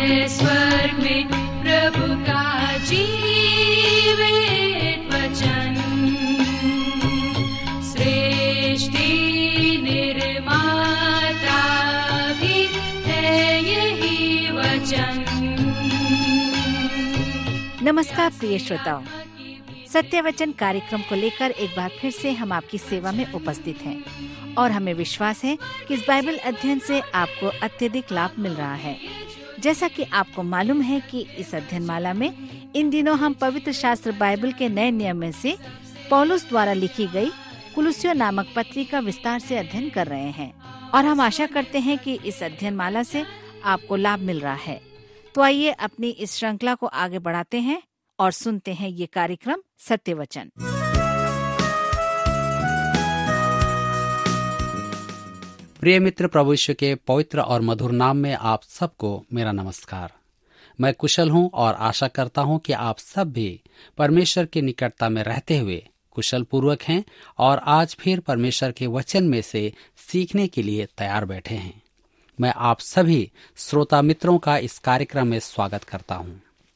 है स्वर्ग में प्रभु का जीवित वचन। सृष्टि निर्माता भी है यही वचन। नमस्कार प्रिय श्रोताओं, सत्य वचन कार्यक्रम को लेकर एक बार फिर से हम आपकी सेवा में उपस्थित हैं और हमें विश्वास है कि इस बाइबल अध्ययन से आपको अत्यधिक लाभ मिल रहा है। जैसा कि आपको मालूम है कि इस अध्ययन माला में इन दिनों हम पवित्र शास्त्र बाइबल के नए नियम में से पौलुस द्वारा लिखी गई कुलुस्सियों नामक पत्री का विस्तार से अध्ययन कर रहे हैं और हम आशा करते हैं कि इस अध्ययन माला से आपको लाभ मिल रहा है। तो आइए अपनी इस श्रृंखला को आगे बढ़ाते हैं और सुनते हैं ये कार्यक्रम सत्य वचन। प्रिय मित्र, प्रभु यीशु के पवित्र और मधुर नाम में आप सबको मेरा नमस्कार। मैं कुशल हूं और आशा करता हूं कि आप सब भी परमेश्वर की निकटता में रहते हुए कुशल पूर्वक हैं और आज फिर परमेश्वर के वचन में से सीखने के लिए तैयार बैठे हैं। मैं आप सभी श्रोता मित्रों का इस कार्यक्रम में स्वागत करता हूं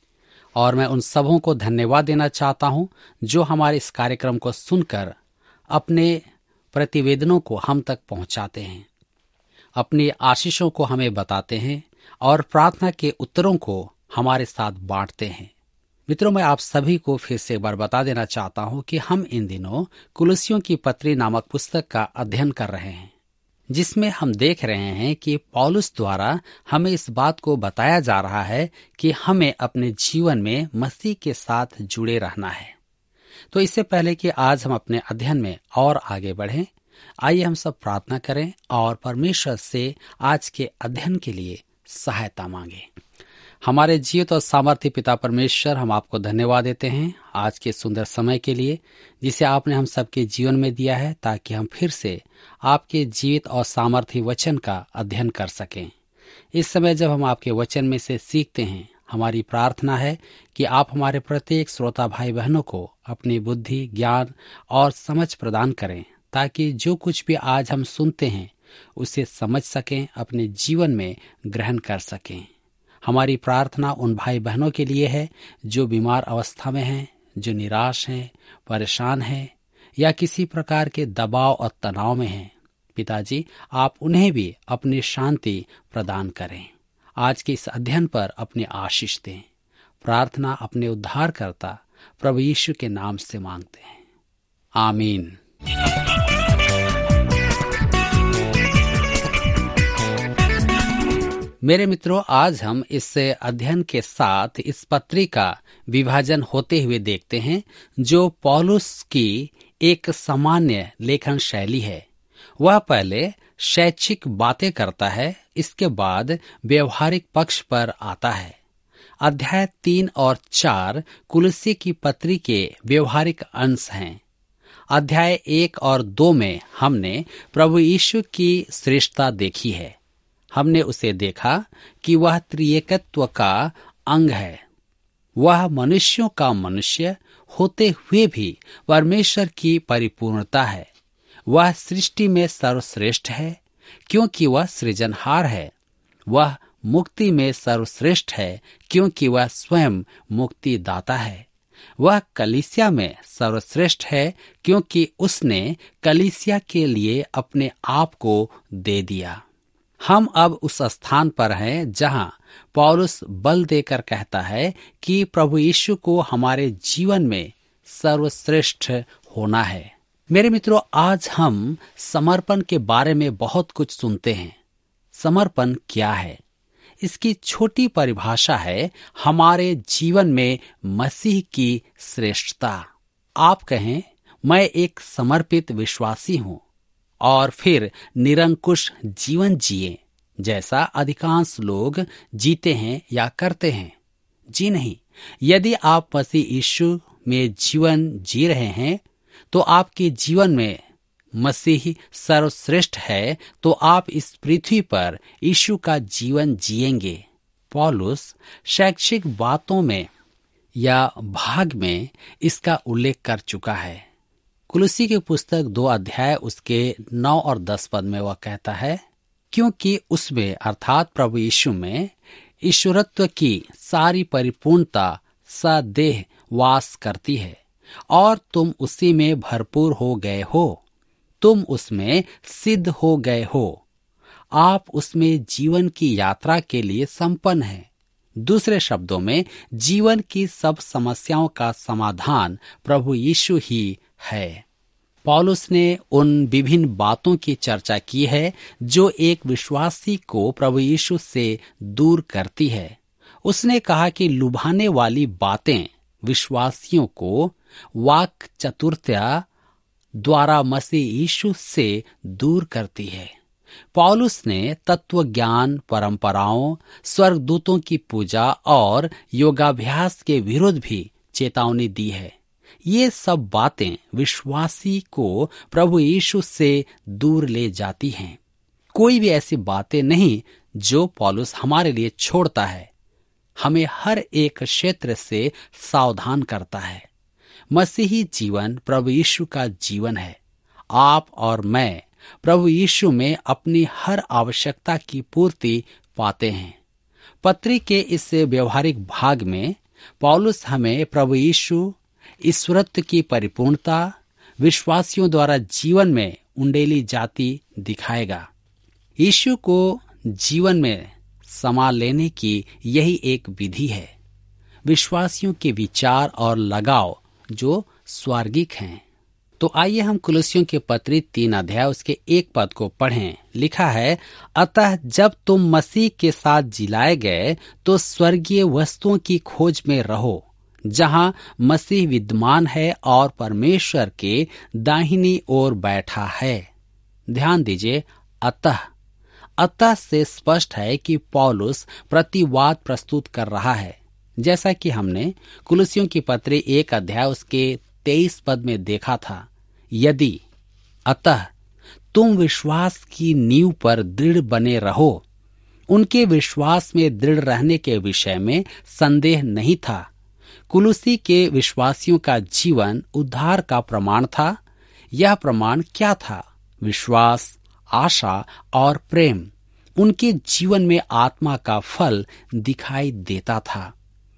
और मैं उन सबों को धन्यवाद देना चाहता हूं जो हमारे इस कार्यक्रम को सुनकर अपने प्रतिवेदनों को हम तक पहुंचाते हैं, अपनी आशीषों को हमें बताते हैं और प्रार्थना के उत्तरों को हमारे साथ बांटते हैं। मित्रों, मैं आप सभी को फिर से एक बार बता देना चाहता हूं कि हम इन दिनों कुलुस्सियों की पत्री नामक पुस्तक का अध्ययन कर रहे हैं, जिसमें हम देख रहे हैं कि पौलुस द्वारा हमें इस बात को बताया जा रहा है कि हमें अपने जीवन में मसीह के साथ जुड़े रहना है। तो इससे पहले कि आज हम अपने अध्ययन में और आगे बढ़ें, आइए हम सब प्रार्थना करें और परमेश्वर से आज के अध्ययन के लिए सहायता मांगें। हमारे जीवित और सामर्थ्य पिता परमेश्वर, हम आपको धन्यवाद देते हैं आज के सुंदर समय के लिए जिसे आपने हम सबके जीवन में दिया है, ताकि हम फिर से आपके जीवित और सामर्थ्य वचन का अध्ययन कर सकें। इस समय जब हम आपके वचन में से सीखते हैं, हमारी प्रार्थना है कि आप हमारे प्रत्येक श्रोता भाई बहनों को अपनी बुद्धि, ज्ञान और समझ प्रदान करें, ताकि जो कुछ भी आज हम सुनते हैं उसे समझ सकें, अपने जीवन में ग्रहण कर सकें। हमारी प्रार्थना उन भाई बहनों के लिए है जो बीमार अवस्था में हैं, जो निराश हैं, परेशान हैं या किसी प्रकार के दबाव और तनाव में हैं। पिताजी, आप उन्हें भी अपनी शांति प्रदान करें। आज के इस अध्ययन पर अपनी आशीष दें। प्रार्थना अपने उद्धारकर्ता प्रभु यीशु के नाम से मांगते हैं, आमीन। मेरे मित्रों, आज हम इस अध्ययन के साथ इस पत्री का विभाजन होते हुए देखते हैं, जो पौलुस की एक सामान्य लेखन शैली है। वह पहले शैक्षिक बातें करता है, इसके बाद व्यवहारिक पक्ष पर आता है। अध्याय 3 और 4 कुलुस्सी की पत्री के व्यवहारिक अंश हैं। अध्याय 1 और 2 में हमने प्रभु यीशु की श्रेष्ठता देखी है। हमने उसे देखा कि वह त्रिएकत्व का अंग है। वह मनुष्यों का मनुष्य होते हुए भी परमेश्वर की परिपूर्णता है। वह सृष्टि में सर्वश्रेष्ठ है, क्योंकि वह सृजनहार है। वह मुक्ति में सर्वश्रेष्ठ है, क्योंकि वह स्वयं मुक्तिदाता है। वह कलीसिया में सर्वश्रेष्ठ है, क्योंकि उसने कलीसिया के लिए अपने आप को दे दिया। हम अब उस स्थान पर हैं जहां पौलुस बल देकर कहता है कि प्रभु यीशु को हमारे जीवन में सर्वश्रेष्ठ होना है। मेरे मित्रों, आज हम समर्पण के बारे में बहुत कुछ सुनते हैं। समर्पण क्या है? इसकी छोटी परिभाषा है हमारे जीवन में मसीह की श्रेष्ठता। आप कहें, मैं एक समर्पित विश्वासी हूं और फिर निरंकुश जीवन जिए जैसा अधिकांश लोग जीते हैं या करते हैं। जी नहीं, यदि आप मसीह यीशु में जीवन जी रहे हैं तो आपके जीवन में मसीह सर्वश्रेष्ठ है, तो आप इस पृथ्वी पर यीशु का जीवन जिएंगे। पौलुस शैक्षिक बातों में या भाग में इसका उल्लेख कर चुका है। कुलुस्सी की पुस्तक 2 अध्याय उसके 9 और 10 पद में वह कहता है, क्योंकि उसमें अर्थात प्रभु यीशु में ईश्वरत्व की सारी परिपूर्णता सदेह वास करती है और तुम उसी में भरपूर हो गए हो। तुम उसमें सिद्ध हो गए हो। आप उसमें जीवन की यात्रा के लिए संपन्न हैं। दूसरे शब्दों में, जीवन की सब समस्याओं का समाधान प्रभु यीशु ही है। पौलुस ने उन विभिन्न बातों की चर्चा की है जो एक विश्वासी को प्रभु यीशु से दूर करती है। उसने कहा कि लुभाने वाली बातें विश्वासियों को वाक चतुरता द्वारा मसीह यीशु से दूर करती है। पौलुस ने तत्व ज्ञान, परंपराओं, स्वर्गदूतों की पूजा और योगाभ्यास के विरुद्ध भी चेतावनी दी है। ये सब बातें विश्वासी को प्रभु यीशु से दूर ले जाती हैं। कोई भी ऐसी बातें नहीं जो पौलुस हमारे लिए छोड़ता है। हमें हर एक क्षेत्र से सावधान करता है। मसीही जीवन प्रभु यीशु का जीवन है। आप और मैं प्रभु यीशु में अपनी हर आवश्यकता की पूर्ति पाते हैं। पत्री के इस व्यवहारिक भाग में पौलुस हमें प्रभु यीशु, ईश्वरत्व की परिपूर्णता विश्वासियों द्वारा जीवन में उंडेली जाती दिखाएगा। यीशु को जीवन में समा लेने की यही एक विधि है। विश्वासियों के विचार और लगाव जो स्वर्गिक हैं। तो आइए हम कुलुस्सियों के पत्री 3 अध्याय उसके 1 पद को पढ़ें। लिखा है, अतः जब तुम मसीह के साथ जिलाए गए तो स्वर्गीय वस्तुओं की खोज में रहो, जहां मसीह विद्यमान है और परमेश्वर के दाहिनी ओर बैठा है। ध्यान दीजिए, अतः से स्पष्ट है कि पौलुस प्रतिवाद प्रस्तुत कर रहा है। जैसा कि हमने कुलुस्सियों की पत्री 1 अध्याय उसके 23 पद में देखा था। यदि अतः तुम विश्वास की नींव पर दृढ़ बने रहो। उनके विश्वास में दृढ़ रहने के विषय में संदेह नहीं था। कुलुस्सी के विश्वासियों का जीवन उद्धार का प्रमाण था। यह प्रमाण क्या था? विश्वास, आशा और प्रेम। उनके जीवन में आत्मा का फल दिखाई देता था।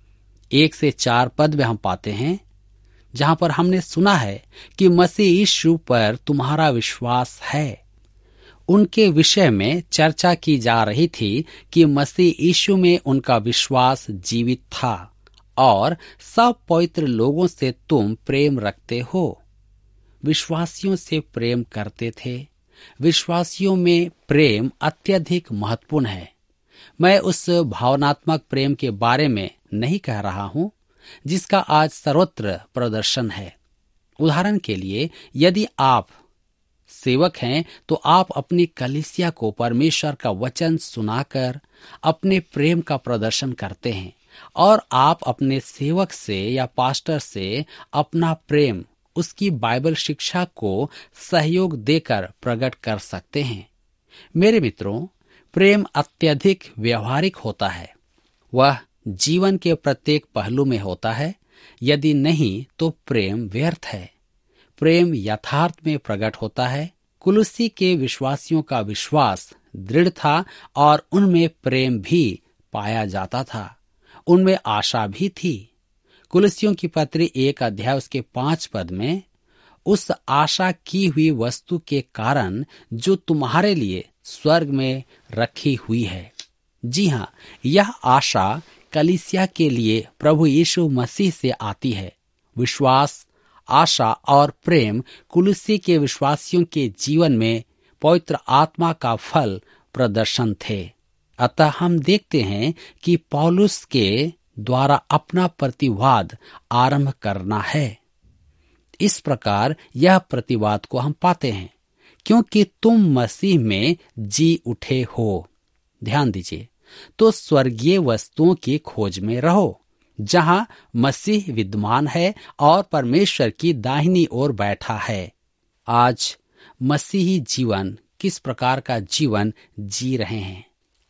1 से 4 पद में हम पाते हैं, जहां पर हमने सुना है कि मसीह यीशु पर तुम्हारा विश्वास है। उनके विषय में चर्चा की जा रही थी कि मसीह यीशु में उनका विश्वास जीवित था और सब पवित्र लोगों से तुम प्रेम रखते हो। विश्वासियों से प्रेम करते थे। विश्वासियों में प्रेम अत्यधिक महत्वपूर्ण है। मैं उस भावनात्मक प्रेम के बारे में नहीं कह रहा हूं जिसका आज सर्वत्र प्रदर्शन है। उदाहरण के लिए, यदि आप सेवक हैं तो आप अपनी कलीसिया को परमेश्वर का वचन सुनाकर अपने प्रेम का प्रदर्शन करते हैं और आप अपने सेवक से या पास्टर से अपना प्रेम उसकी बाइबल शिक्षा को सहयोग देकर प्रकट कर सकते हैं। मेरे मित्रों, प्रेम अत्यधिक व्यवहारिक होता है। वह जीवन के प्रत्येक पहलू में होता है। यदि नहीं तो प्रेम व्यर्थ है। प्रेम यथार्थ में प्रकट होता है। कुलुस्सी के विश्वासियों का विश्वास दृढ़ था और उनमें प्रेम भी पाया जाता था। उनमें आशा भी थी। कुलुस्सियों की पत्री 1 अध्याय उसके 5 पद में, उस आशा की हुई वस्तु के कारण जो तुम्हारे लिए स्वर्ग में रखी हुई है। जी हाँ, यह आशा कलीसिया के लिए प्रभु यीशु मसीह से आती है। विश्वास, आशा और प्रेम कुलुस्सी के विश्वासियों के जीवन में पवित्र आत्मा का फल प्रदर्शन थे। अतः हम देखते हैं कि पौलुस के द्वारा अपना प्रतिवाद आरंभ करना है। इस प्रकार यह प्रतिवाद को हम पाते हैं, क्योंकि तुम मसीह में जी उठे हो। ध्यान दीजिए, तो स्वर्गीय वस्तुओं की खोज में रहो, जहां मसीह विद्यमान है और परमेश्वर की दाहिनी ओर बैठा है। आज मसीही जीवन किस प्रकार का जीवन जी रहे हैं?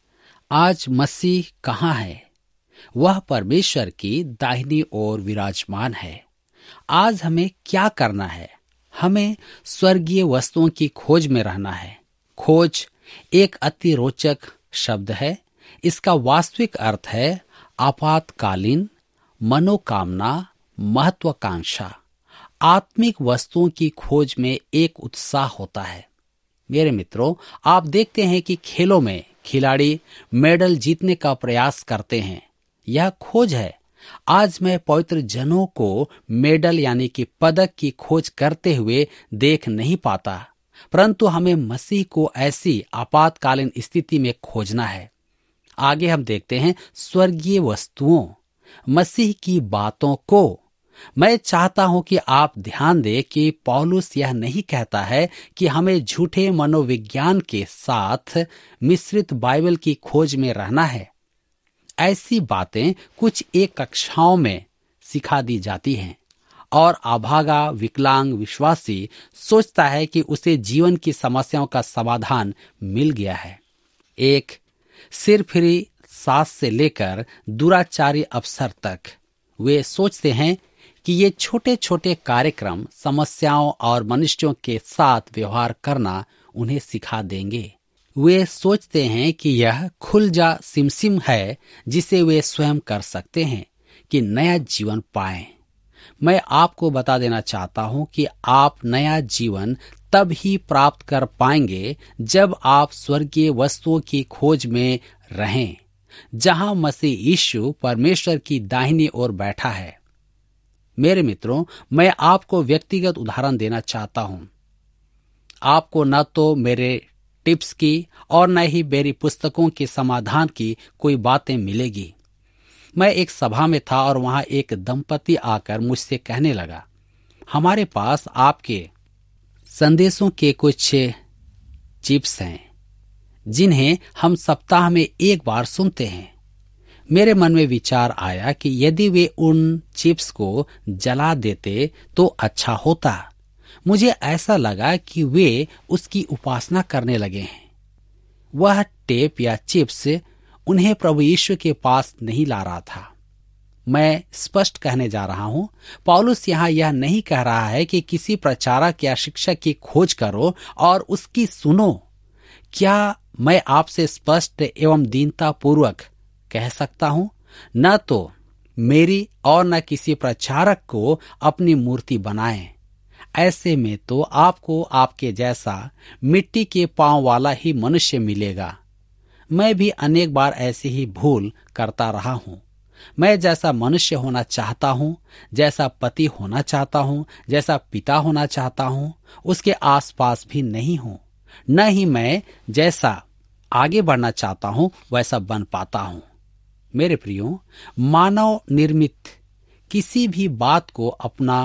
आज मसीह कहाँ है? वह परमेश्वर की दाहिनी ओर विराजमान है। आज हमें क्या करना है? हमें स्वर्गीय वस्तुओं की खोज में रहना है। खोज एक अति रोचक शब्द है इसका वास्तविक अर्थ है आपातकालीन मनोकामना, महत्वाकांक्षा। आत्मिक वस्तुओं की खोज में एक उत्साह होता है। मेरे मित्रों, आप देखते हैं कि खेलों में खिलाड़ी मेडल जीतने का प्रयास करते हैं। यह खोज है। आज मैं पवित्र जनों को मेडल यानी कि पदक की खोज करते हुए देख नहीं पाता, परंतु हमें मसीह को ऐसी आपातकालीन स्थिति में खोजना है। आगे हम देखते हैं स्वर्गीय वस्तुओं, मसीह की बातों को। मैं चाहता हूं कि आप ध्यान दें कि पौलुस यह नहीं कहता है कि हमें झूठे मनोविज्ञान के साथ मिश्रित बाइबल की खोज में रहना है। ऐसी बातें कुछ एक कक्षाओं में सिखा दी जाती हैं और अभागा विकलांग विश्वासी सोचता है कि उसे जीवन की समस्याओं का समाधान मिल गया है। एक सिरफिरी सास से लेकर दुराचारी अफसर तक वे सोचते हैं कि ये छोटे छोटे कार्यक्रम समस्याओं और मनुष्यों के साथ व्यवहार करना उन्हें सिखा देंगे। वे सोचते हैं कि यह खुल जा सिमसिम है जिसे वे स्वयं कर सकते हैं कि नया जीवन पाएं। मैं आपको बता देना चाहता हूं कि आप नया जीवन तब ही प्राप्त कर पाएंगे जब आप स्वर्गीय वस्तुओं की खोज में रहें, जहां मसीह यीशु परमेश्वर की दाहिनी ओर बैठा है। मेरे मित्रों, मैं आपको व्यक्तिगत उदाहरण देना चाहता हूं। आपको न तो मेरे टिप्स की और न ही मेरी पुस्तकों के समाधान की कोई बातें मिलेगी। मैं एक सभा में था और वहां एक दंपति आकर मुझसे कहने लगा, हमारे पास आपके संदेशों के कुछ चिप्स हैं जिन्हें हम सप्ताह में एक बार सुनते हैं। मेरे मन में विचार आया कि यदि वे उन चिप्स को जला देते तो अच्छा होता। मुझे ऐसा लगा कि वे उसकी उपासना करने लगे हैं। वह टेप या चिप्स उन्हें प्रभु यीशु के पास नहीं ला रहा था। मैं स्पष्ट कहने जा रहा हूं, पौलुस यहाँ यह नहीं कह रहा है कि किसी प्रचारक या शिक्षक की खोज करो और उसकी सुनो। क्या मैं आपसे स्पष्ट एवं दीनता पूर्वक कह सकता हूं, न तो मेरी और न किसी प्रचारक को अपनी मूर्ति बनाएं। ऐसे में तो आपको आपके जैसा मिट्टी के पांव वाला ही मनुष्य मिलेगा। मैं भी अनेक बार ऐसी ही भूल करता रहा हूं। मैं जैसा मनुष्य होना चाहता हूं, जैसा पति होना चाहता हूं, जैसा पिता होना चाहता हूं, उसके आसपास भी नहीं हूं। न ही मैं जैसा आगे बढ़ना चाहता हूं वैसा बन पाता हूं। मेरे प्रियो, मानव निर्मित किसी भी बात को अपना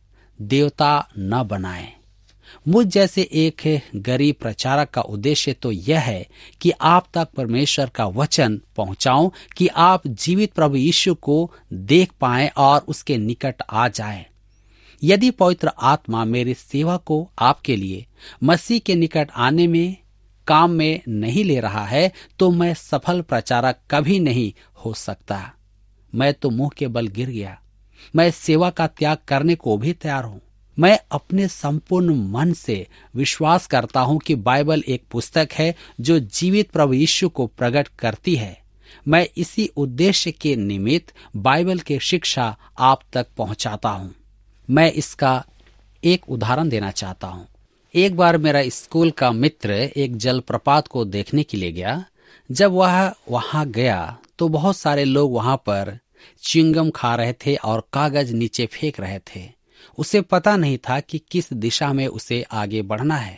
देवता न बनाएं। मुझ जैसे एक गरीब प्रचारक का उद्देश्य तो यह है कि आप तक परमेश्वर का वचन पहुंचाऊं कि आप जीवित प्रभु यीशु को देख पाएं और उसके निकट आ जाएं। यदि पवित्र आत्मा मेरी सेवा को आपके लिए मसीह के निकट आने में काम में नहीं ले रहा है तो मैं सफल प्रचारक कभी नहीं हो सकता। मैं तो मुंह के बल गिर गया। मैं सेवा का त्याग करने को भी तैयार हूं। मैं अपने संपूर्ण मन से विश्वास करता हूं कि बाइबल एक पुस्तक है जो जीवित प्रभु यीशु को प्रकट करती है। मैं इसी उद्देश्य के निमित्त बाइबल की शिक्षा आप तक पहुंचाता हूं। मैं इसका एक उदाहरण देना चाहता हूं। एक बार मेरा स्कूल का मित्र एक जलप्रपात को देखने के लिए गया। जब वह वहां गया तो बहुत सारे लोग वहां पर च्युइंगम खा रहे थे और कागज नीचे फेंक रहे थे। उसे पता नहीं था कि किस दिशा में उसे आगे बढ़ना है।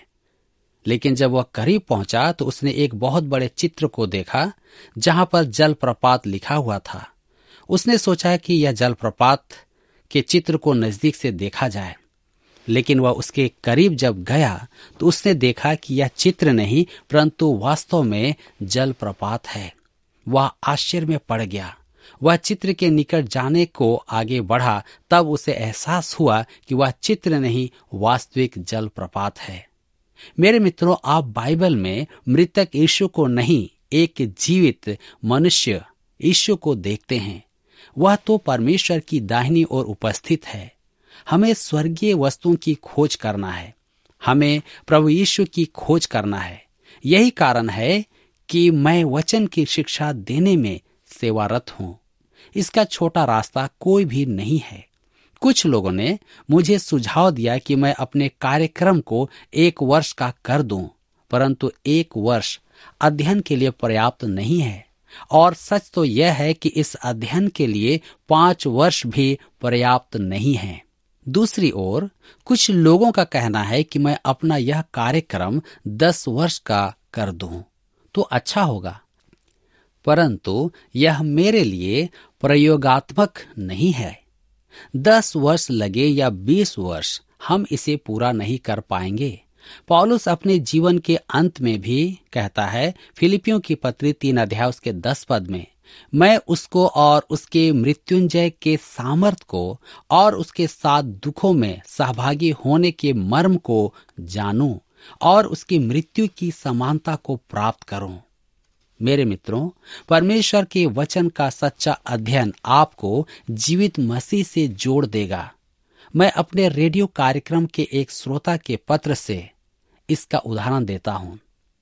लेकिन जब वह करीब पहुंचा तो उसने एक बहुत बड़े चित्र को देखा जहां पर जलप्रपात लिखा हुआ था। उसने सोचा कि यह जलप्रपात के चित्र को नजदीक से देखा जाए, लेकिन वह उसके करीब जब गया तो उसने देखा कि यह चित्र नहीं परंतु वास्तव में जलप्रपात है। वह आश्चर्य में पड़ गया। वह चित्र के निकट जाने को आगे बढ़ा, तब उसे एहसास हुआ कि वह चित्र नहीं वास्तविक जलप्रपात है। मेरे मित्रों, आप बाइबल में मृतक यीशु को नहीं, एक जीवित मनुष्य यीशु को देखते हैं। वह तो परमेश्वर की दाहिनी ओर उपस्थित है। हमें स्वर्गीय वस्तुओं की खोज करना है। हमें प्रभु यीशु की खोज करना है। यही कारण है कि मैं वचन की शिक्षा देने में सेवारत हूं। इसका छोटा रास्ता कोई भी नहीं है। कुछ लोगों ने मुझे सुझाव दिया कि मैं अपने कार्यक्रम को 1 वर्ष का कर दूं, परंतु 1 वर्ष अध्ययन के लिए पर्याप्त नहीं है, और सच तो यह है कि इस अध्ययन के लिए 5 वर्ष भी पर्याप्त नहीं है। दूसरी ओर कुछ लोगों का कहना है कि मैं अपना यह कार्यक्रम 10 वर्ष का कर दूं तो अच्छा होगा, परंतु यह मेरे लिए प्रयोगात्मक नहीं है। 10 वर्ष लगे या 20 वर्ष, हम इसे पूरा नहीं कर पाएंगे। पौलुस अपने जीवन के अंत में भी कहता है, फिलिपियों की पत्री 3 अध्याय उसके 10 पद में, मैं उसको और उसके मृत्युंजय के सामर्थ को और उसके साथ दुखों में सहभागी होने के मर्म को जानूं और उसकी मृत्यु की समानता को प्राप्त करूं। मेरे मित्रों, परमेश्वर के वचन का सच्चा अध्ययन आपको जीवित मसीह से जोड़ देगा। मैं अपने रेडियो कार्यक्रम के एक श्रोता के पत्र से इसका उदाहरण देता हूं।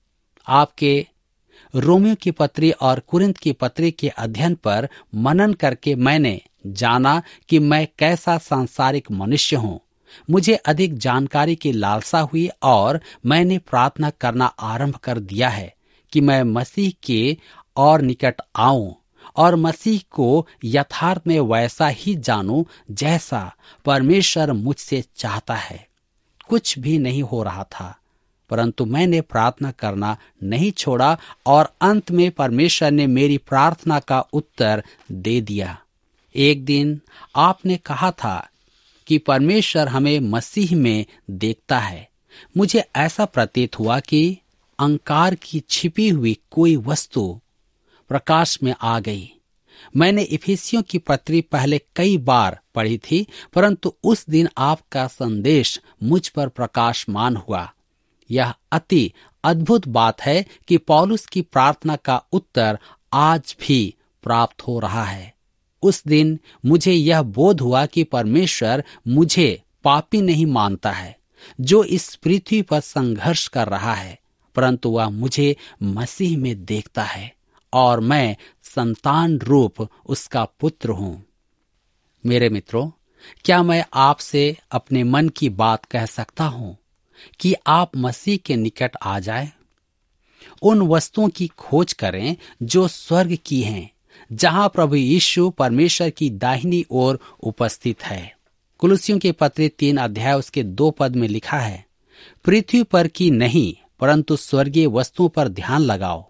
आपके रोमियो की पत्री और कुरिन्थ की पत्री के अध्ययन पर मनन करके मैंने जाना कि मैं कैसा सांसारिक मनुष्य हूं। मुझे अधिक जानकारी की लालसा हुई और मैंने प्रार्थना करना आरंभ कर दिया है कि मैं मसीह के और निकट आऊं और मसीह को यथार्थ में वैसा ही जानूं जैसा परमेश्वर मुझसे चाहता है। कुछ भी नहीं हो रहा था, परंतु मैंने प्रार्थना करना नहीं छोड़ा और अंत में परमेश्वर ने मेरी प्रार्थना का उत्तर दे दिया। एक दिन आपने कहा था कि परमेश्वर हमें मसीह में देखता है। मुझे ऐसा प्रतीत हुआ कि अंकार की छिपी हुई कोई वस्तु प्रकाश में आ गई। मैंने इफिसियों की पत्री पहले कई बार पढ़ी थी, परंतु उस दिन आपका संदेश मुझ पर प्रकाशमान हुआ। यह अति अद्भुत बात है कि पौलुस की प्रार्थना का उत्तर आज भी प्राप्त हो रहा है। उस दिन मुझे यह बोध हुआ कि परमेश्वर मुझे पापी नहीं मानता है जो इस पृथ्वी पर संघर्ष कर रहा है, परंतु वह मुझे मसीह में देखता है और मैं संतान रूप उसका पुत्र हूं। मेरे मित्रों, क्या मैं आपसे अपने मन की बात कह सकता हूं कि आप मसीह के निकट आ जाएं? उन वस्तुओं की खोज करें जो स्वर्ग की हैं, जहां प्रभु यीशु परमेश्वर की दाहिनी ओर उपस्थित है। कुलुस्सियों के पत्र 3 अध्याय उसके 2 पद में लिखा है, पृथ्वी पर की नहीं परंतु स्वर्गीय वस्तुओं पर ध्यान लगाओ।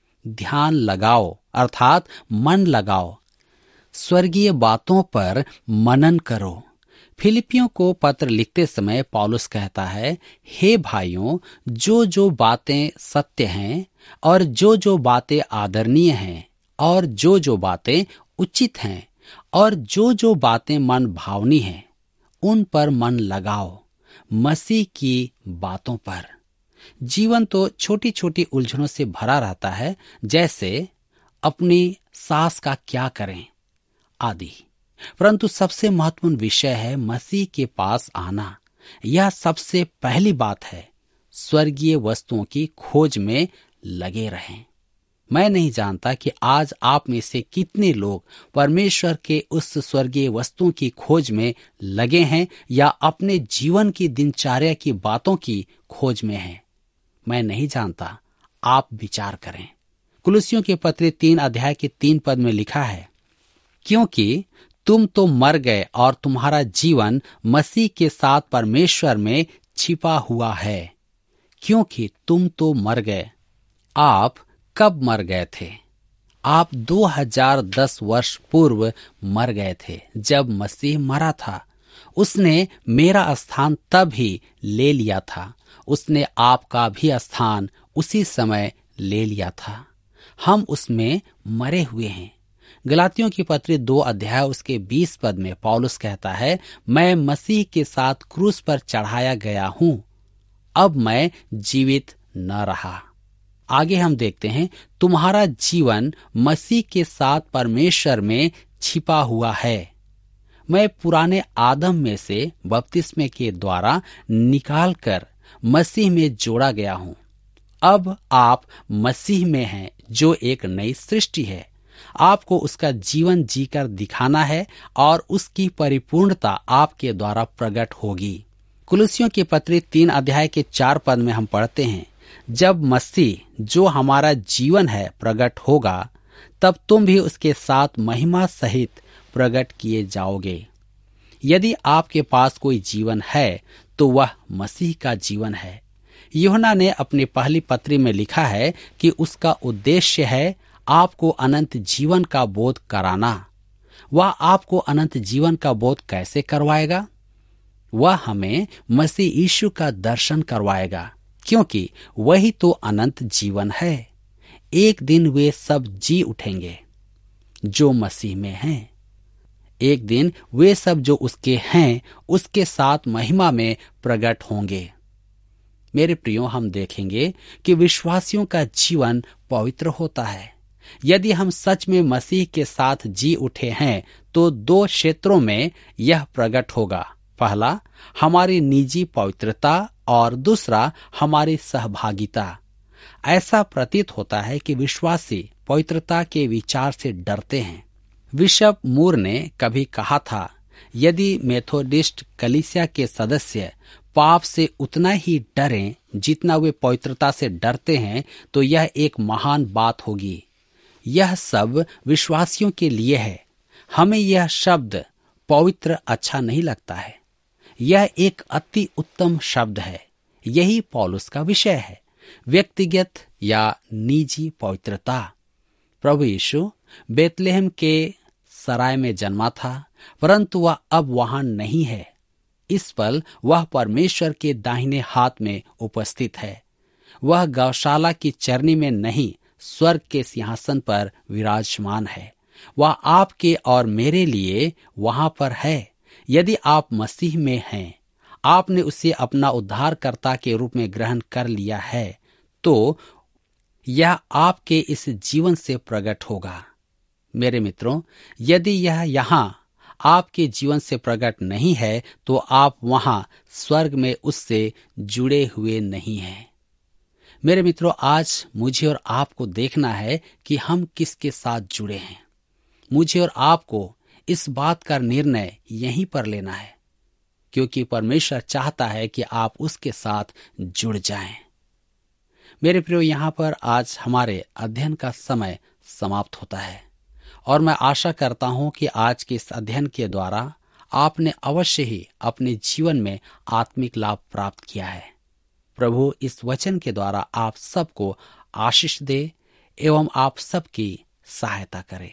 ध्यान लगाओ अर्थात मन लगाओ, स्वर्गीय बातों पर मनन करो। फिलिपियों को पत्र लिखते समय पौलुस कहता है, हे भाइयों, जो जो बातें सत्य हैं और जो जो बातें आदरणीय हैं और जो जो बातें उचित हैं और जो जो बातें मन भावनी हैं, उन पर मन लगाओ, मसीह की बातों पर। जीवन तो छोटी छोटी उलझनों से भरा रहता है, जैसे अपनी सास का क्या करें आदि, परंतु सबसे महत्वपूर्ण विषय है मसीह के पास आना। यह सबसे पहली बात है। स्वर्गीय वस्तुओं की खोज में लगे रहें। मैं नहीं जानता कि आज आप में से कितने लोग परमेश्वर के उस स्वर्गीय वस्तुओं की खोज में लगे हैं या अपने जीवन की दिनचर्या की बातों की खोज में हैं। मैं नहीं जानता, आप विचार करें। कुलुस्सियों के पत्र 3 अध्याय के 3 पद में लिखा है, क्योंकि तुम तो मर गए और तुम्हारा जीवन मसीह के साथ परमेश्वर में छिपा हुआ है। क्योंकि तुम तो मर गए। आप कब मर गए थे? आप 2010 वर्ष पूर्व मर गए थे जब मसीह मरा था। उसने मेरा स्थान तब ही ले लिया था। उसने आपका भी स्थान उसी समय ले लिया था। हम उसमें मरे हुए हैं। गलातियों की पत्री 2 अध्याय उसके 20 पद में पौलुस कहता है, मैं मसीह के साथ क्रूस पर चढ़ाया गया हूं, अब मैं जीवित न रहा। आगे हम देखते हैं, तुम्हारा जीवन मसीह के साथ परमेश्वर में छिपा हुआ है। मैं पुराने आदम में से बपतिस्मे के द्वारा निकालकर मसीह में जोड़ा गया हूं। अब आप मसीह में हैं, जो एक नई सृष्टि है। आपको उसका जीवन जीकर दिखाना है और उसकी परिपूर्णता आपके द्वारा प्रकट होगी। कुलुसियों की पत्री 3 अध्याय के 4 पद में हम पढ़ते हैं, जब मसीह जो हमारा जीवन है प्रकट होगा, तब तुम भी उसके साथ महिमा सहित प्रकट किए जाओगे। यदि आपके पास कोई जीवन है तो वह मसीह का जीवन है। यूहन्ना ने अपनी पहली पत्री में लिखा है कि उसका उद्देश्य है आपको अनंत जीवन का बोध कराना। वह आपको अनंत जीवन का बोध कैसे करवाएगा? वह हमें मसीह यीशु का दर्शन करवाएगा, क्योंकि वही तो अनंत जीवन है। एक दिन वे सब जी उठेंगे जो मसीह में हैं। एक दिन वे सब जो उसके हैं उसके साथ महिमा में प्रकट होंगे। मेरे प्रियो, हम देखेंगे कि विश्वासियों का जीवन पवित्र होता है। यदि हम सच में मसीह के साथ जी उठे हैं तो 2 क्षेत्रों में यह प्रकट होगा। पहला, हमारी निजी पवित्रता और दूसरा, हमारी सहभागिता। ऐसा प्रतीत होता है कि विश्वासी पवित्रता के विचार से डरते हैं। बिशप मूर ने कभी कहा था, यदि मेथोडिस्ट कलीसिया के सदस्य पाप से उतना ही डरें जितना वे पवित्रता से डरते हैं, तो यह एक महान बात होगी। यह सब विश्वासियों के लिए है। हमें यह शब्द पवित्र अच्छा नहीं लगता है। यह एक अति उत्तम शब्द है। यही पौलुस का विषय है, व्यक्तिगत या निजी पवित्रता। प्रभु यीशु बेतलेहम के सराय में जन्मा था, परंतु वह अब वहां नहीं है। इस पल वह परमेश्वर के दाहिने हाथ में उपस्थित है। वह गौशाला की चरनी में नहीं, स्वर्ग के सिंहासन पर विराजमान है। वह आपके और मेरे लिए वहां पर है। यदि आप मसीह में हैं, आपने उसे अपना उद्धारकर्ता के रूप में ग्रहण कर लिया है, तो यह आपके इस जीवन से प्रकट होगा। मेरे मित्रों, यदि यह यहाँ आपके जीवन से प्रकट नहीं है तो आप वहां स्वर्ग में उससे जुड़े हुए नहीं हैं। मेरे मित्रों, आज मुझे और आपको देखना है कि हम किसके साथ जुड़े हैं। मुझे और आपको इस बात का निर्णय यहीं पर लेना है, क्योंकि परमेश्वर चाहता है कि आप उसके साथ जुड़ जाएं। मेरे प्रियो, यहाँ पर आज हमारे अध्ययन का समय समाप्त होता है और मैं आशा करता हूं कि आज के इस अध्ययन के द्वारा आपने अवश्य ही अपने जीवन में आत्मिक लाभ प्राप्त किया है। प्रभु इस वचन के द्वारा आप सबको आशीष दे एवं आप सबकी सहायता करे।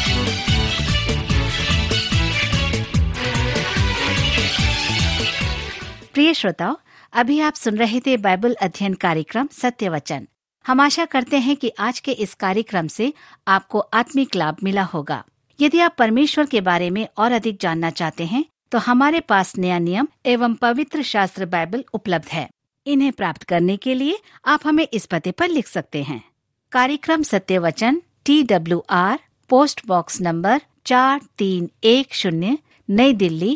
प्रिय श्रोताओ, अभी आप सुन रहे थे बाइबल अध्ययन कार्यक्रम सत्य वचन। हम आशा करते हैं कि आज के इस कार्यक्रम से आपको आत्मिक लाभ मिला होगा। यदि आप परमेश्वर के बारे में और अधिक जानना चाहते हैं तो हमारे पास नया नियम एवं पवित्र शास्त्र बाइबल उपलब्ध है। इन्हें प्राप्त करने के लिए आप हमें इस पते पर लिख सकते हैं। कार्यक्रम सत्य वचन, TWR, पोस्ट बॉक्स नंबर 4310, नई दिल्ली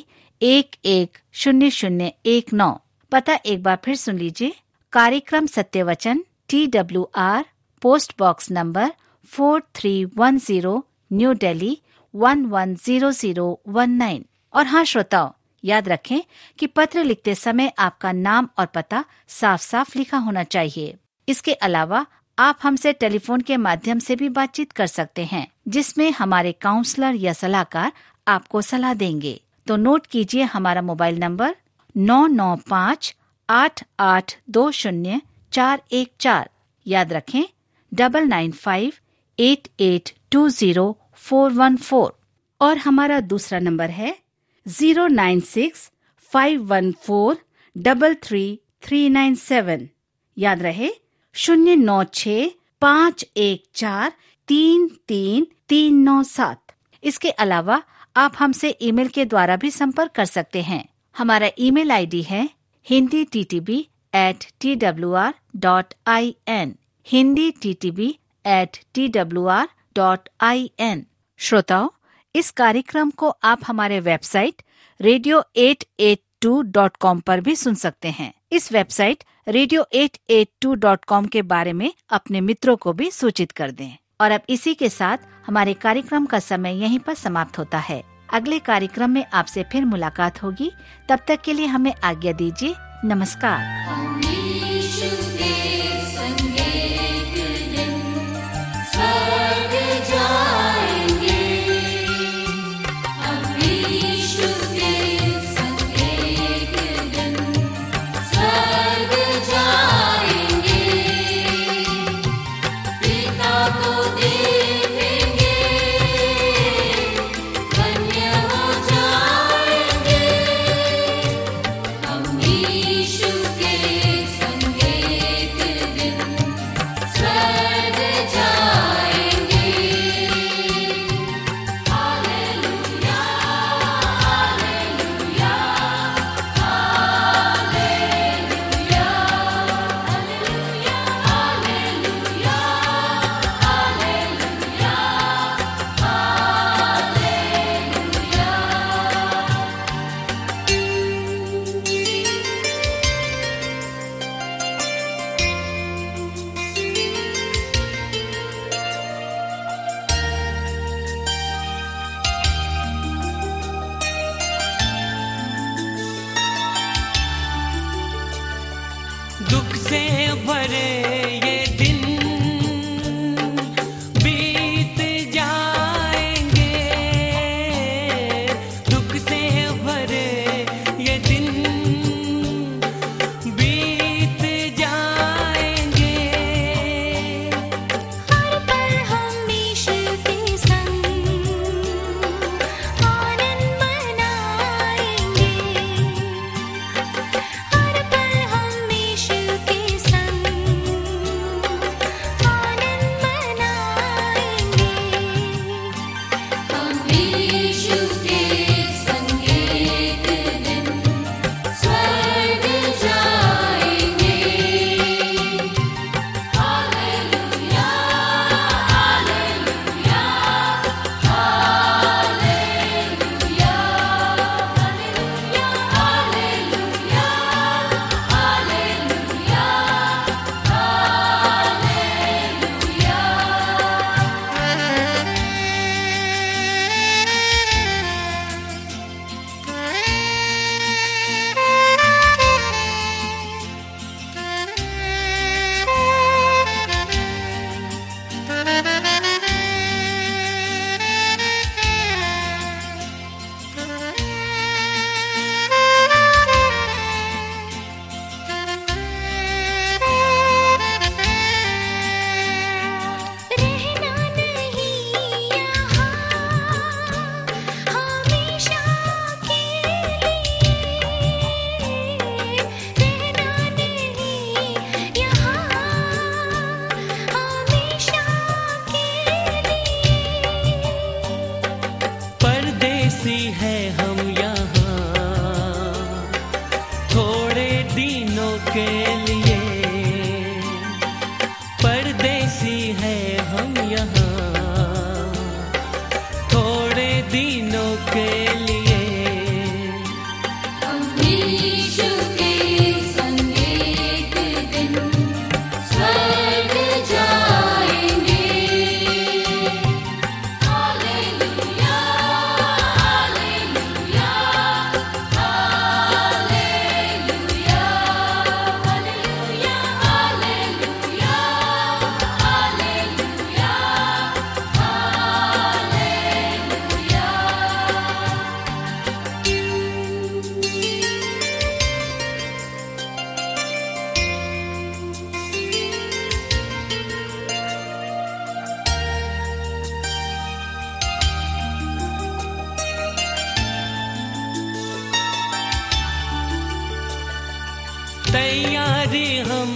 110019। पता एक बार फिर सुन लीजिए। कार्यक्रम सत्य वचन, TWR, post box number 4310, new Delhi 110019। और हाँ श्रोताओ, याद रखें कि पत्र लिखते समय आपका नाम और पता साफ साफ लिखा होना चाहिए। इसके अलावा आप हमसे टेलीफोन के माध्यम से भी बातचीत कर सकते हैं, जिसमें हमारे काउंसलर या सलाहकार आपको सलाह देंगे। तो नोट कीजिए हमारा मोबाइल नंबर 9958820414। याद रखें 9958820414। और हमारा दूसरा नंबर है 09651433397। याद रहे 09651433397। इसके अलावा आप हमसे ईमेल के द्वारा भी संपर्क कर सकते हैं। हमारा ईमेल आईडी है hinditb@twr.in, hinditb@twr.in। श्रोताओ, इस कार्यक्रम को आप हमारे वेबसाइट radio882.com पर भी सुन सकते हैं। इस वेबसाइट radio882.com के बारे में अपने मित्रों को भी सूचित कर दें। और अब इसी के साथ हमारे कार्यक्रम का समय यहीं पर समाप्त होता है। अगले कार्यक्रम में आपसे फिर मुलाकात होगी। तब तक के लिए हमें आज्ञा दीजिए। नमस्कार। दुख से भरे ये दिन बीत जाएंगे, दुख से भरे ये दिन बीत जाएंगे। हर पल हम ईश्वर के संग आनंद मनाएंगे, हर पल हम ईश्वर के संग आनंद मनाएंगे। हम यीशु के संग एक दिन स्वर्ग जाएंगे। Hallelujah, hallelujah, hallelujah, hallelujah, hallelujah, रहना नहीं यहाँ हमेशा के लिए, रहना नहीं यहाँ हमेशा के लिए। परदेसी है हम यहाँ थोड़े दिनों के लिए, परदेसी है हम यहाँ थोड़े दिनों के लिए। हम यीशु के संग एक दिन स्वर्ग जाएंगे। Hallelujah, hallelujah, hallelujah, hallelujah, hallelujah, hallelujah, तैयारी हम